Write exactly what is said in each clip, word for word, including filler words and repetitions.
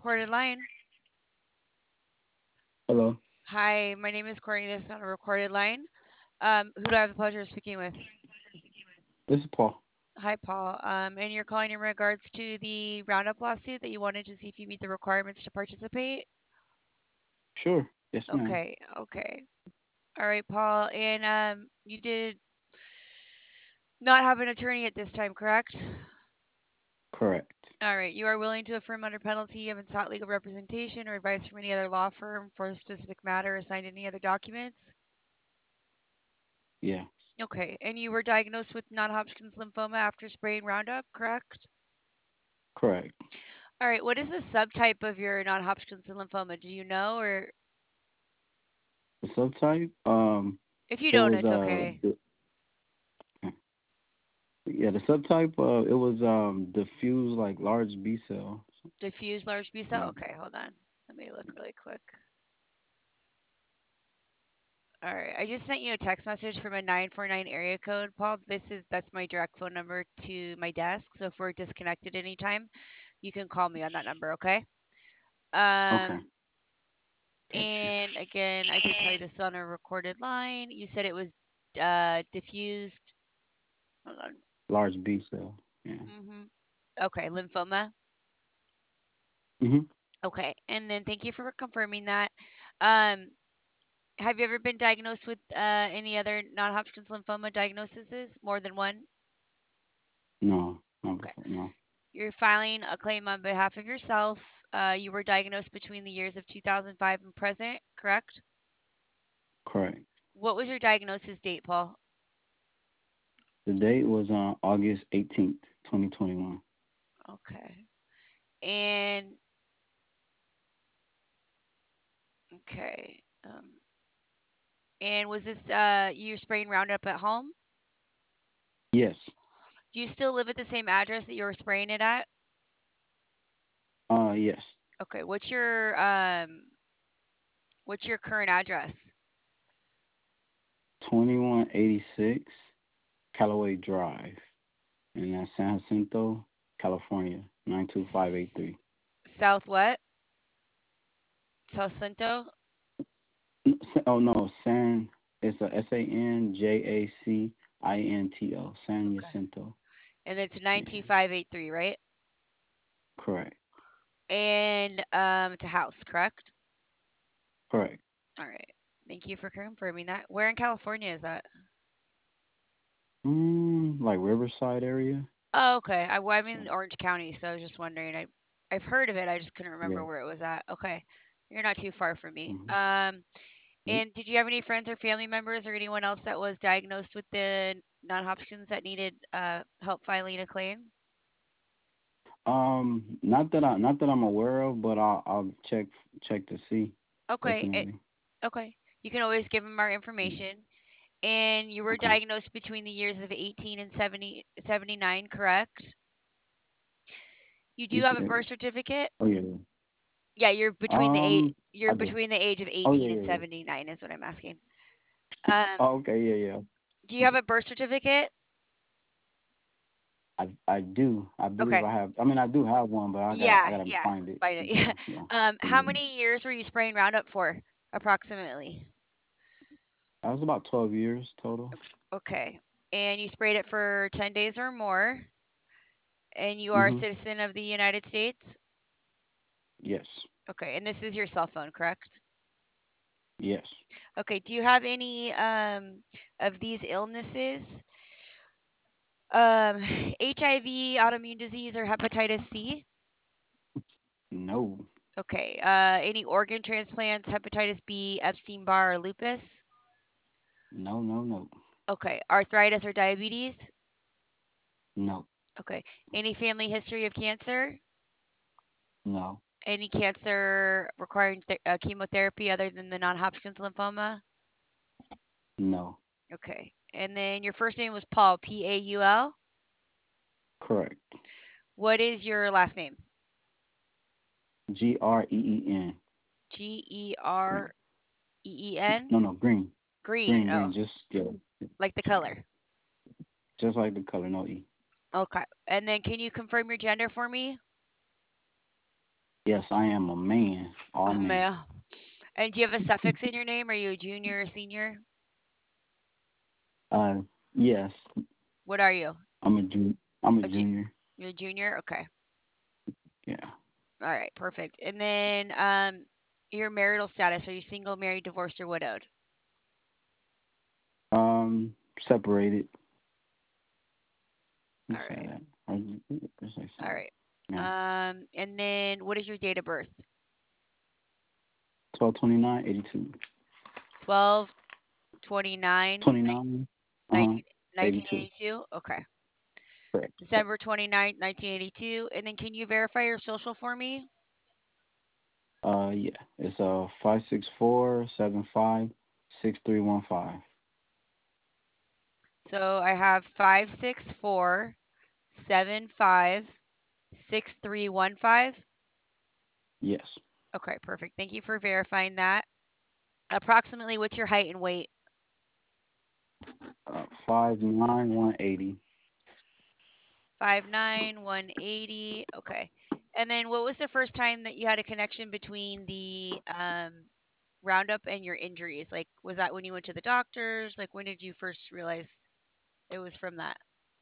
recorded line. Hello, Hi, my name is Courtney. This is on a recorded line. Um, who do I have the pleasure of speaking with? this is Paul. Hi, Paul. Um, and you're calling in regards to the Roundup lawsuit that you wanted to see if you meet the requirements to participate? Sure. Yes, ma'am. Okay, okay. All right, Paul. And um, you did not have an attorney at this time, correct? Correct. All right. You are willing to affirm under penalty of sought legal representation or advice from any other law firm for a specific matter or signed any other documents? Yeah, Okay. And you were diagnosed with non-Hodgkin's lymphoma after spraying Roundup, correct? correct. All right. What is the subtype of your non-Hodgkin's lymphoma? Do you know, or The subtype, um, if you it don't, was it's uh, okay. the, yeah, the subtype, uh, it was um, diffuse like large B cell. Diffuse large B cell. Yeah. Okay, hold on. Let me look really quick. All right. I just sent you a text message from a nine four nine area code, Paul. This is that's my direct phone number to my desk. So if we're disconnected anytime, you can call me on that number, okay? Okay. Um, Got you. and again, I did tell you this on a recorded line. You said it was uh diffused. Hold on. Large B cell. Yeah. Mm-hmm. Okay, lymphoma. Mhm. Okay, and then thank you for confirming that. Um, have you ever been diagnosed with uh, any other non-Hodgkin's lymphoma diagnoses? More than one? No, not Okay. before. No. You're filing a claim on behalf of yourself. Uh, you were diagnosed between the years of two thousand five and present, correct? Correct. What was your diagnosis date, Paul? The date was on August eighteenth, twenty twenty one. Okay. And okay. Um, and was this uh, you spraying Roundup at home? Yes. Do you still live at the same address that you were spraying it at? Uh, yes. Okay. What's your um, what's your current address? Twenty one eighty six Callaway Drive, and that's San Jacinto, California, nine two five eight three. South what? South Cinto? N- Sa- Oh no, San. It's a S A N J A C I N T O. San Okay. Jacinto. And it's Yeah, nine two five eight three, right? correct. And um, it's a house, correct? Correct. All right. Thank you for confirming that. Where in California is that? Mm, like Riverside area. Oh, okay. I, well, I'm So in Orange County, so I was just wondering. I I've heard of it. I just couldn't yeah. remember where it was at. Okay. You're not too far from me. Hmm. Um, and did you have any friends or family members or anyone else that was diagnosed with the non-Hodgkin's that needed uh, help filing a claim? Um, not that I not that I'm aware of, but I'll I'll check check to see. Okay. It, Definitely. okay. You can always give them our Yeah. information. And you were Okay. diagnosed between the years of eighteen and seventy seventy nine, correct? You do You have a said. birth certificate? Oh yeah. Yeah. Yeah, you're between the eight Um, you're I do. between the age of Oh eighteen yeah and yeah yeah. seventy-nine is what I'm asking. Um, Oh okay yeah yeah. do you have a birth certificate? I I do. I believe Okay. I have. I mean, I do have one, but I gotta I Yeah, gotta yeah. find it. Find it. Yeah. So yeah. Um, But how yeah. many years were you spraying Roundup for, approximately? That was about twelve years total. Okay. And you sprayed it for ten days or more, and you are a Mhm. citizen of the United States? Yes. Okay. And this is your cell phone, correct? Yes. Okay. Do you have any um of these illnesses? Um, H I V, autoimmune disease, or hepatitis C? No. Okay. Uh, any organ transplants, hepatitis B, Epstein Barr, or lupus? No. No. No. Okay. Arthritis or diabetes? No. Okay. Any family history of cancer? No. Any cancer requiring th- uh, chemotherapy other than the non-Hodgkin's lymphoma? No. Okay. And then your first name was Paul, P A U L. Correct. What is your last name? G R E E N. G E R Green. E E N? No. No. Green. Green. Green. Oh, Green. Just yeah. like the Sorry. color. Just like the color. No E. Okay. And then can you confirm your gender for me? Yes, I am a man. All A man. male. And do you have a suffix in your name? Are you a junior or senior? Uh, yes, What are you? I'm a jun- I'm a A ju- junior. you're a junior? Okay. Yeah. All right, perfect. And then um your marital status, are you single, married, divorced, or widowed? Um, separated. You All say right. that. Or you- you say All so. right. Yeah. Um and then what is your date of birth? twelve twenty-nine eighty-two. twelve twenty-nine twenty nine. Uh huh. nineteen eighty-two. eighty-two. Okay. Correct. December twenty-ninth, nineteen eighty-two. And then can you verify your social for me? Uh, yeah. It's uh five six four seven five six three one five. So I have five six four seven five six three one five. Yes. Okay, perfect. Thank you for verifying that. Approximately what's your height and weight? Uh, five nine one eighty. Five nine, one eighty. Okay. And then what was the first time that you had a connection between the um, roundup and your injuries? Like, was that when you went to the doctors? Like, when did you first realize it was from that?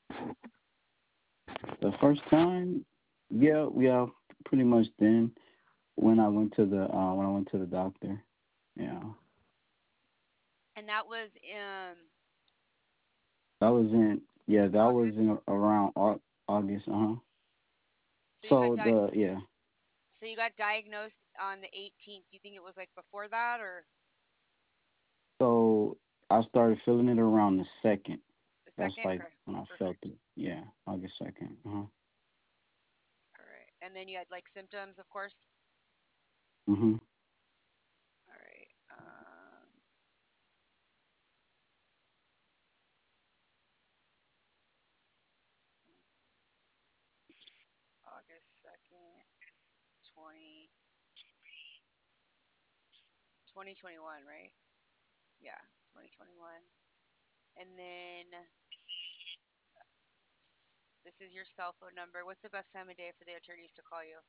The first time, yeah, yeah, pretty much then when I went to the uh when I went to the doctor. Yeah. And that was um That was in yeah, that was August. in around Au- August, uh-huh. So you got So di- the yeah. so you got diagnosed on the eighteenth. Do you think it was like before that or So I started feeling it around the second. the That's second? like Okay, when I felt perfect. it. Yeah, August second. Uh-huh. All right. And then you had like symptoms, of course. Mhm. All right. Um, August second, twenty twenty twenty one, right? Yeah, twenty twenty-one. And then this is your cell phone number. What's the best time of day for the attorneys to call you?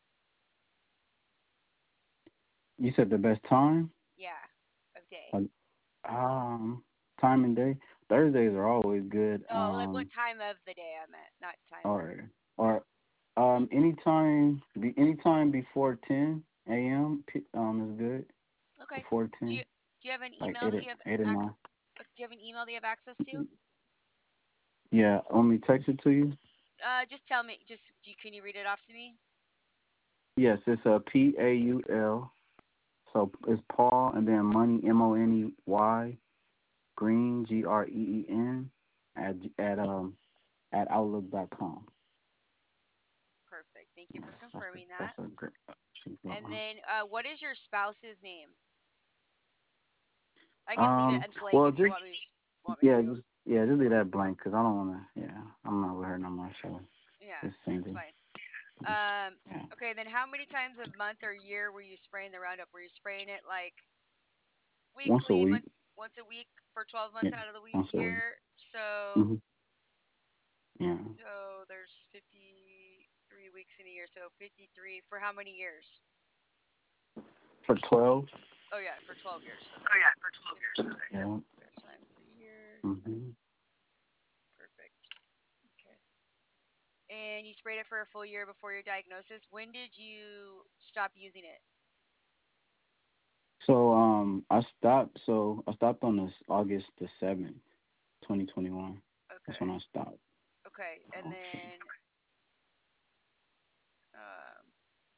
You said the best time? Yeah, of day. Uh, Um time and day. Thursdays are always good. No, like what Um time of the day I meant, not time. or or um anytime be anytime before ten a m p- um is good. Okay. Before Do you ten, do you have an like email eight that or you have eight or ac- nine. uh, do you have an email that you have access to? Yeah, want me to text it to you? Uh, just tell me. Just do you, can you read it off to me? Yes, it's a P A U L. So it's Paul and then money M O N E Y Green G R E E N at at um at outlook dot com. Perfect. Thank you Yes, for that's a confirming that's that. a great. And then, uh, what is your spouse's name? I can leave it Um. as blank Well, if you just want me want me yeah, to. just yeah, just leave that blank because I don't wanna. Yeah, I'm not with her no more. So Yeah, just that's single. fine. Um, Yeah. okay, then how many times a month or year were you spraying the Roundup? Were you spraying it like Once a weekly, week. once once a week for twelve Yeah. months out of the week, Once a week. year? So Mhm. Yeah. so there's fifty-three weeks in a year. So fifty-three for how many years? For twelve. Oh yeah, for twelve years. Okay. fifty-three Yeah. times a year. Mhm. Perfect. Okay. And you sprayed it for a full year before your diagnosis. When did you stop using it? So um, I stopped. So I stopped on this August the seventh, twenty twenty one. That's Okay. when I stopped. Okay. And Oh, then um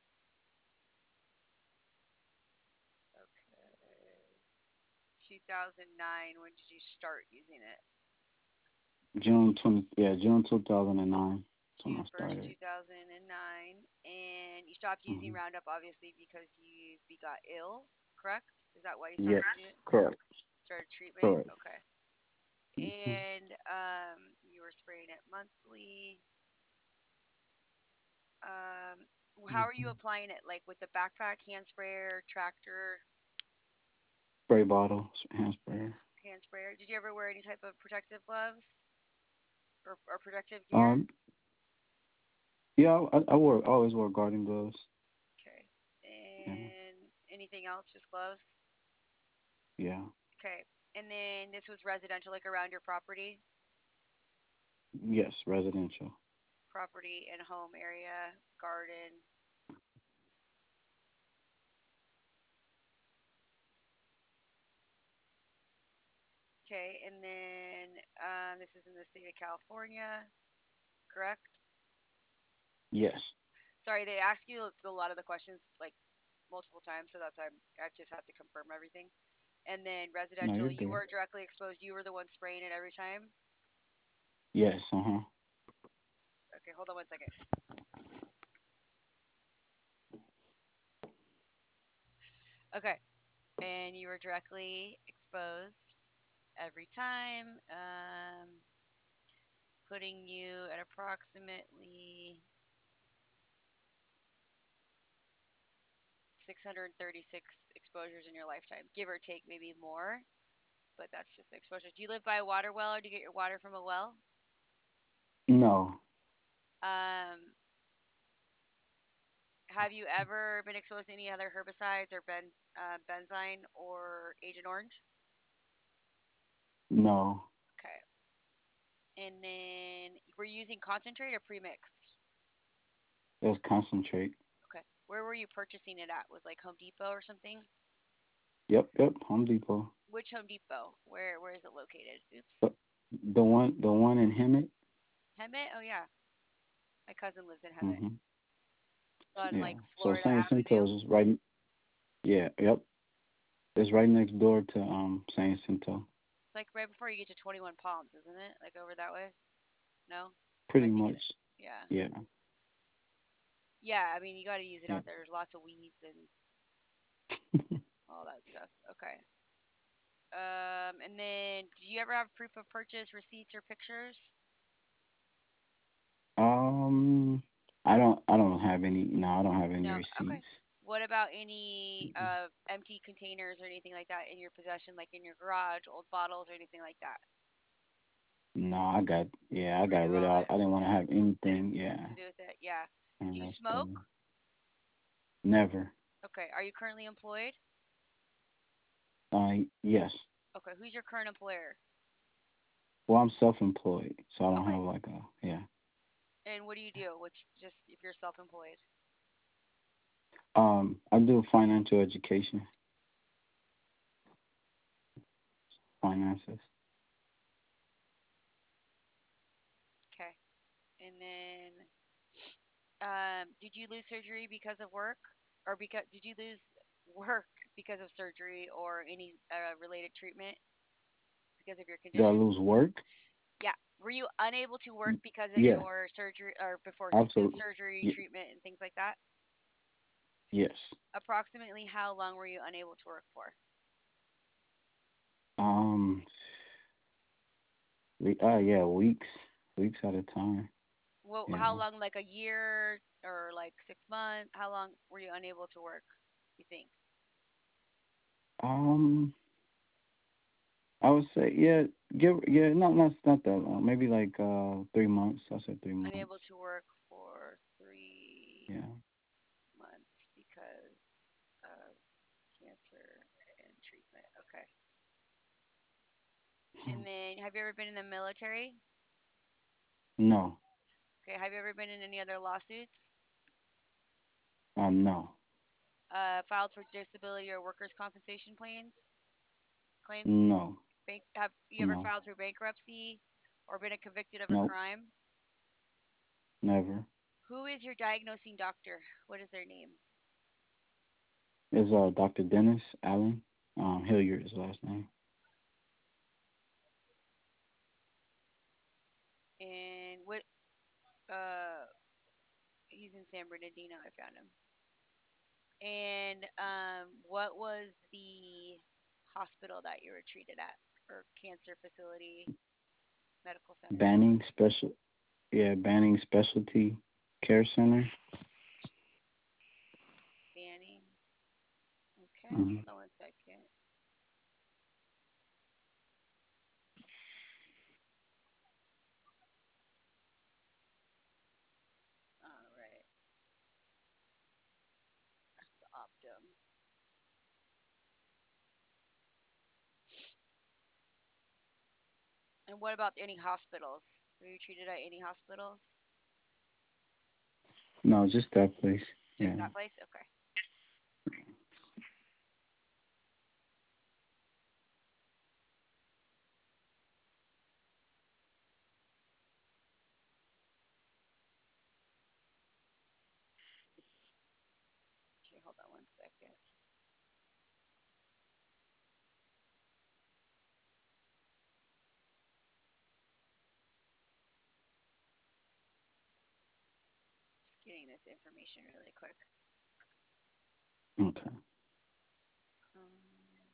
okay. two thousand nine, when did you start using it? June twenty. Yeah, June two thousand and nine. That's when June I first, started. two thousand nine. And you stopped using Mm-hmm. Roundup obviously because you be got ill, correct? Is that why you stopped Yes, using it? correct, Started treatment? correct. Okay. Mm-hmm. And um you were spraying it monthly. Um, how are you Mm-hmm. applying it? Like with the backpack, hand sprayer, tractor, Spray bottle, hand sprayer. hand sprayer? Did you ever wear any type of protective gloves or, or protective gear? Um, yeah, I, I wore I always wore garden gloves. Okay. Yeah. then anything else? Just gloves? Yeah. Okay. And then this was residential, like around your property, Yes, residential. property and home area, garden. Okay. And then um, this is in the state of California, correct? Yes. Sorry, they ask you a lot of the questions like multiple times, so that's why I'm, I just have to confirm everything. And then No, residential, you're you good. were directly exposed. You were the one spraying it every time. Yes. Uh huh. Okay, hold on one second. Okay, and you were directly exposed every time, um, putting you at approximately six hundred thirty-six exposures in your lifetime, give or take, maybe more. But that's just the exposure. Do you live by a water well, or do you get your water from a well? No. Um, have you ever been exposed to any other herbicides or ben, uh, benzine or Agent Orange? No. Okay. And then were you using concentrate or premixed? Let's concentrate. Okay. Where were you purchasing it at? Was like Home Depot or something? Yep. Yep. Home Depot. Which Home Depot? Where where is it located? Oops. The, the one. The one in Hemet. Hemet? Oh yeah. My cousin lives in Hemet. Mhm. On Yeah. like So Florida San Avenue. Jacinto's is right. Yeah. Yep. It's right next door to um San Jacinto. It's like right before you get to twenty-one Palms, isn't it? Like over that way? No? Am I Pretty thinking much. it? Yeah. Yeah. Yeah, I mean you got to use it Yeah. out there. There's lots of weeds and all that stuff. Okay. Um, and then do you ever have proof of purchase, receipts or pictures? um. I don't. I don't have any. No, I don't have any No. Okay. receipts. What about any uh, empty containers or anything like that in your possession, like in your garage, old bottles or anything like that? No, I got. Yeah, I Rid got of rid all of. it I didn't want to have anything. Yeah. to do with it. Yeah. Do And you that's the smoke? never. Okay. Are you currently employed? Uh. Yes. Okay. Who's your current employer? Well, I'm self-employed, so I don't Okay. have like a yeah. And what do you do? Which just if you're self-employed? Um, I do financial education, finances. Okay. And then, um, did you lose surgery because of work, or because did you lose work because of surgery or any uh, related treatment because of your Did I condition? lose work? Yeah. Were you unable to work Y- because of Yeah, your surgery or before s- uh, absolutely. surgery, Y- treatment, and things like that? yes. Approximately how long were you unable to work for? Um. We, uh, yeah, weeks, weeks at a time. Well, how Yeah. long? Like a year or like six months? How long were you unable to work? You think Um. I would say yeah. Give yeah. Not not not that long. Maybe like uh three months. I said three months. unable to work for three Yeah. months because of cancer and treatment. Okay. And then, have you ever been in the military? No. Okay. Have you ever been in any other lawsuits? Uh. No. Uh, filed for disability or workers' compensation claims? Claims? No. Bank? Have you ever No. filed for bankruptcy or been convicted of a Nope. crime? Never. Who is your diagnosing doctor? What is their name? Is uh Doctor Dennis Allen? Um, Hilliard is his last name. And what? Uh, he's in San Bernardino. I found him. And um, what was the hospital that you were treated at, or cancer facility, medical center? Banning special. Yeah, Banning Specialty Care Center. Banning. Okay, Mm-hmm. hold on one second. All right. system. And what about any hospitals? Were you treated at any hospitals? No, just that place. Just Yeah. that place? Okay. Okay, hold on one second. Just getting this information really quick. Okay. Um,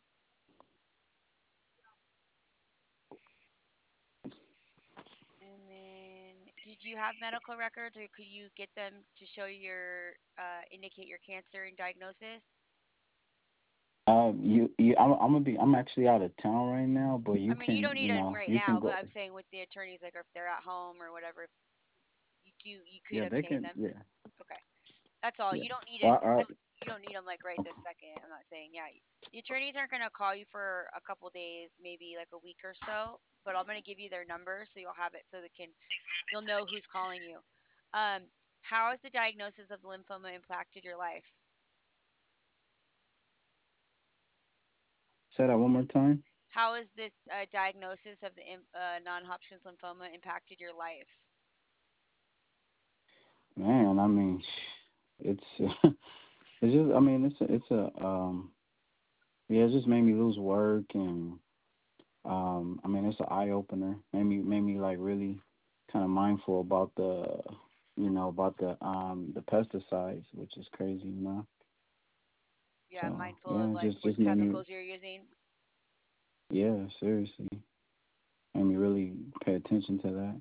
and then, did you have medical records, or could you get them to show your uh, indicate your cancer and diagnosis? Uh, you, you, I'm, I'm gonna be, I'm actually out of town right now, but I you mean, you can, don't need you them know, right you can now, but go. I'm saying with the attorneys, like if they're at home or whatever, you do you could Yeah, they obtain can. them. Yeah, Okay, that's all. yeah. You don't need it. Well, I, You you don't need them like right this second. I'm not saying yeah. The attorneys aren't gonna call you for a couple days, maybe like a week or so. But I'm gonna give you their number so you'll have it so they can you'll know who's calling you. Um, how has the diagnosis of lymphoma impacted your life? say that one more time. How has this uh, diagnosis of the im- uh, non-Hodgkin's lymphoma impacted your life? Man, I mean, it's, it's just, I mean, it's a, it's a, um, yeah, it just made me lose work, and um, I mean, it's an eye opener. Made me, made me like really kind of mindful about the, you know, about the, um, the pesticides, which is crazy, you know. Yeah, So mindful of yeah, like just, what just made me, chemicals you're using. yeah, seriously, made me really pay attention to that.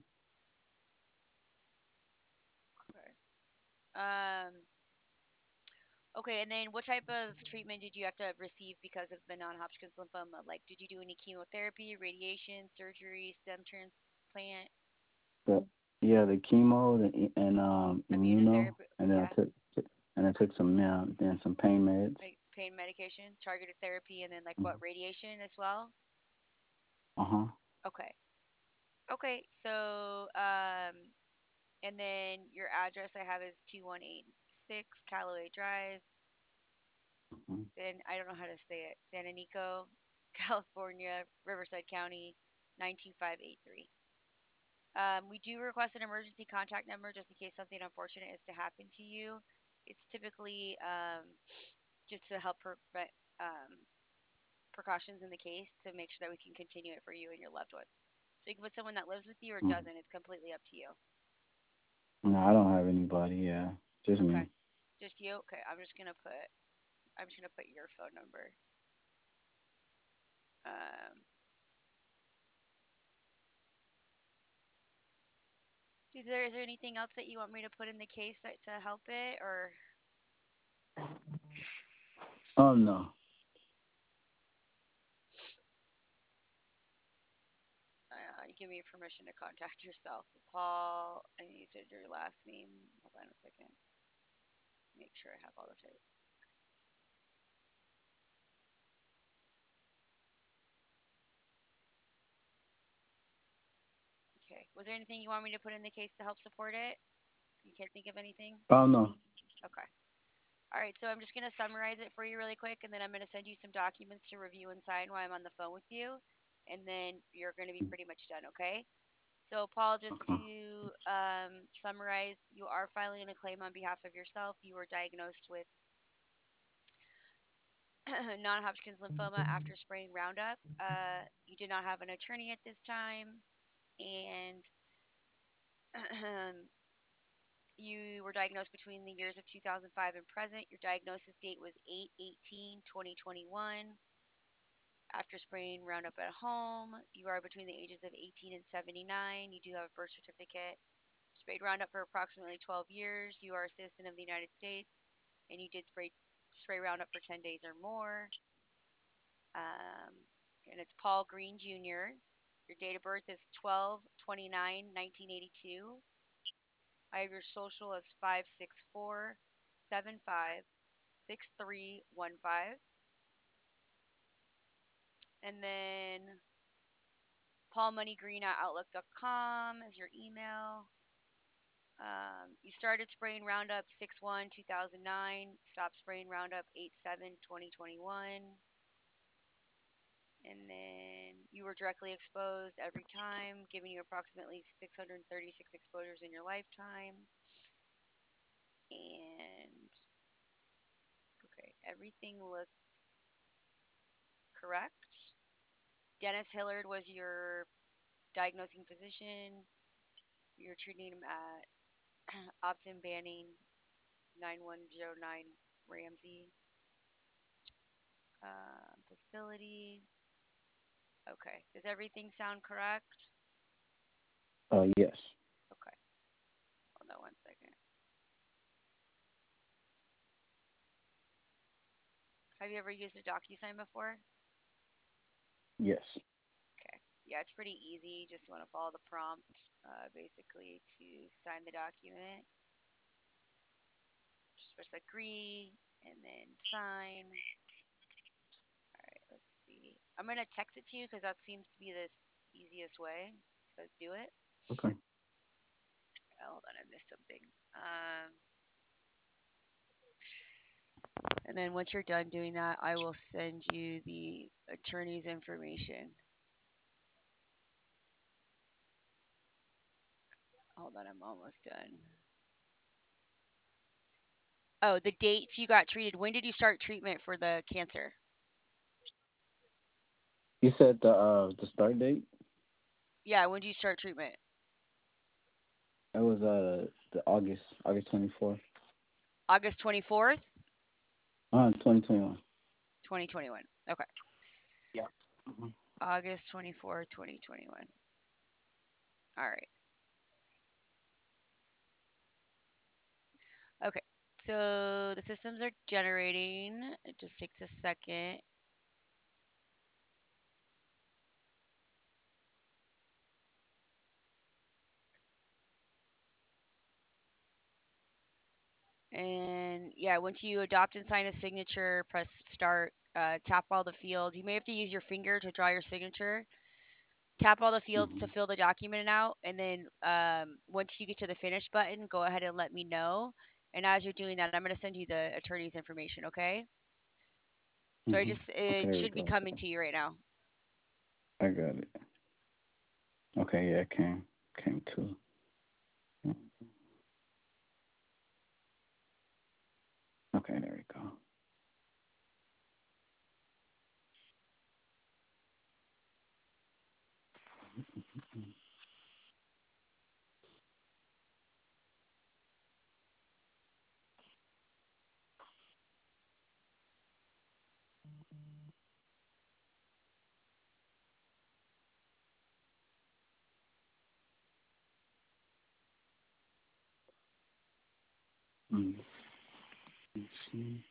Okay. Um, okay, and then what type of treatment did you have to receive because of the non-Hodgkin's lymphoma? Like, did you do any chemotherapy, radiation, surgery, stem transplant, But yeah, the chemo, the, and um, immuno, immunotherapy? and then Yeah, I took, and I took some, yeah, then some pain meds. like pain medication, targeted therapy, and then like Mm-hmm. what, radiation as well? Uh huh. Okay. Okay, so um, and then your address I have is two one eight six Callaway Drive. Mm-hmm. San, I don't know how to say it. San Anico, California, Riverside County, nine two five eight three. Um, we do request an emergency contact number just in case something unfortunate is to happen to you. It's typically um, just to help prevent um, precautions in the case to make sure that we can continue it for you and your loved ones. So you can put someone that lives with you or Mm-hmm. doesn't. It's completely up to you. No, I don't have anybody. Yeah, just Okay. me. Just you? Okay. I'm just gonna put I'm just gonna put your phone number. Um, is there is there anything else that you want me to put in the case that, to help it, or Oh no. uh, you give me permission to contact yourself, Paul? And you said your last name. Hold on a second. Make sure I have all of it. Okay. Was there anything you want me to put in the case to help support it? You can't think of anything? Oh no. Okay. All right. So I'm just going to summarize it for you really quick, and then I'm going to send you some documents to review and sign while I'm on the phone with you. And then you're going to be pretty much done. Okay. So, Paul, just Okay. to um, summarize, you are filing a claim on behalf of yourself. You were diagnosed with non Hodgkin's lymphoma after spraying Roundup. Uh, you did not have an attorney at this time, and you were diagnosed between the years of two thousand five and present. Your diagnosis date was eight eighteen twenty twenty-one. After spraying Roundup at home, you are between the ages of eighteen and seventy-nine. You do have a birth certificate. Sprayed Roundup for approximately twelve years. You are a citizen of the United States, and you did spray spray Roundup for ten days or more. Um, and it's Paul Green Junior Your date of birth is twelve twenty-nine nineteen eighty-two. I have your social as five six four seven five. six three one five. And then paulmoneygreen at outlook dot com is your email. Um, you started spraying Roundup six one two thousand nine, stopped spraying Roundup eight seven twenty twenty-one, and then you were directly exposed every time, giving you approximately six hundred thirty-six exposures in your lifetime. And okay, everything looks correct. Dennis Hillard was your diagnosing physician. You're treating him at Optin Banning nine one zero nine Ramsey uh, facility. Okay. Does everything sound correct? Uh, yes. Okay. Hold on one second. Have you ever used a DocuSign before? Yes. Okay. Yeah, it's pretty easy. You just want to follow the prompt, uh, basically, to sign the document. Just press agree and then sign. All right, let's see. I'm going to text it to you because that seems to be the easiest way. It says do it. Okay. Oh, hold on, I missed something. Um, and then once you're done doing that, I will send you the attorney's information. Hold on, I'm almost done. Oh, the dates you got treated. When did you start treatment for the cancer? You said the uh the start date. Yeah, when did you start treatment? It was uh the August August twenty fourth. August twenty-fourth, Uh, twenty twenty one. twenty twenty-one. Okay. Yeah. Hmm. August twenty-fourth, twenty twenty-one. All right. Okay. So the systems are generating. It just takes a second. And yeah, once you adopt and sign a signature, press start, uh, tap all the fields. You may have to use your finger to draw your signature. Tap all the fields to Hmm. fill the document out. And then um, once you get to the finish button, go ahead and let me know. And as you're doing that, I'm going to send you the attorney's information, okay? So I Hmm. just, Okay, it there we should be go. coming to you right now. I got it. Okay, yeah, it came came too. Okay, there we go. Mm. Let's see.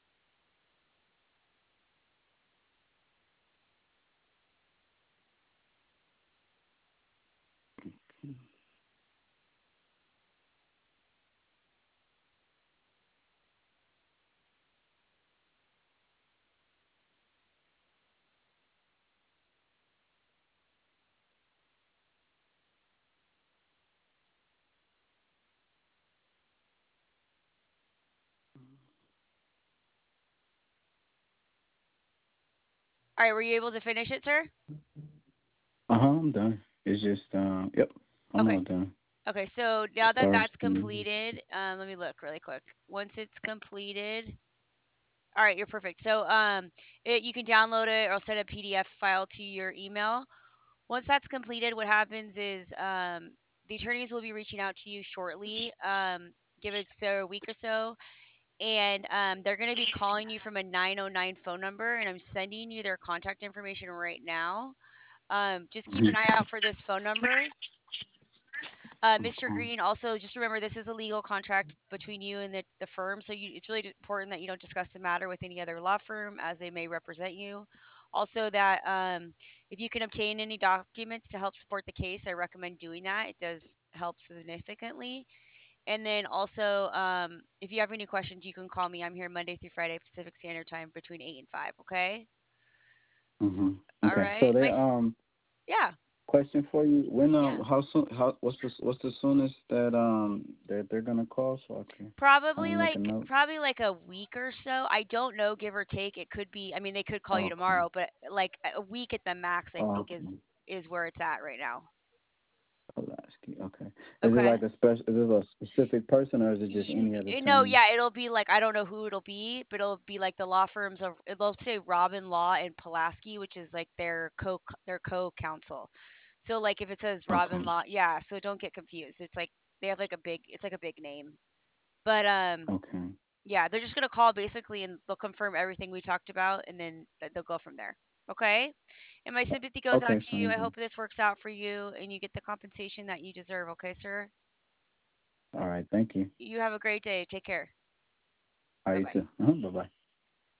All right, were you able to finish it, sir? Uh huh. I'm done. It's just um. Yep. I'm Okay. all done. Okay, so now that Stars. that's completed, um, let me look really quick. Once it's completed, all right, you're perfect. So um, it, you can download it or I'll send a P D F file to your email. Once that's completed, what happens is um, the attorneys will be reaching out to you shortly. Um, give it so a week or so, and um, they're going to be calling you from a nine oh nine phone number, and I'm sending you their contact information right now. Um, just keep an eye out for this phone number. Uh, mister Okay. Green, also just remember this is a legal contract between you and the, the firm, so you, it's really important that you don't discuss the matter with any other law firm as they may represent you. Also, that um, if you can obtain any documents to help support the case, I recommend doing that. It does help significantly. And then also, um, if you have any questions, you can call me. I'm here Monday through Friday Pacific Standard Time between eight and five. Okay. Mhm. All Okay. So right. they My s- um yeah. question for you. When Yeah. um how soon how what's the what's the soonest that um that they're gonna call so I can kind of Probably make a like note? probably like a week or so. I don't know, give or take. It could be. I mean, they could call you Okay. tomorrow, but like a week at the max, I think is Okay. is where it's at right now. Pulaski. Okay. Is it Okay. like a special? Is it a specific person or is it just Y- any other y- No, attorney? yeah, it'll be like I don't know who it'll be, but it'll be like the law firms of they'll say Robin Law and Pulaski, which is like their co their co-counsel. So like if it says Robin Okay. Law, yeah, so don't get confused. It's like they have like a big it's like a big name. But um Okay. yeah, they're just going to call basically and they'll confirm everything we talked about and then th- they'll go from there. Okay? And my sympathy goes out Okay. to you. Sounds I good. hope this works out for you and you get the compensation that you deserve, okay, sir? All right. Thank you. You have a great day. Take care. All right. You Bye-bye. too. Uh-huh. Bye bye.